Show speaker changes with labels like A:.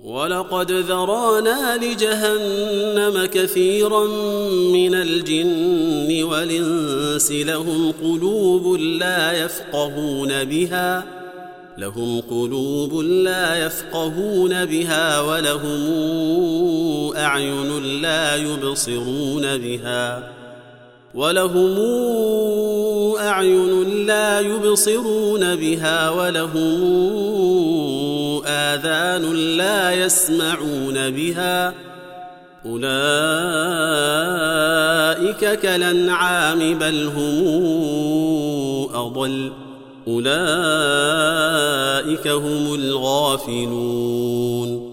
A: ولقد ذرانا لجهنم كثيرا من الجن والإنس لهم قلوب لا يفقهون بها ولهم أعين لا يبصرون بها ولهم آذان لا يسمعون بها أولئك كالأنعام بل هم أضل أولئك هم الغافلون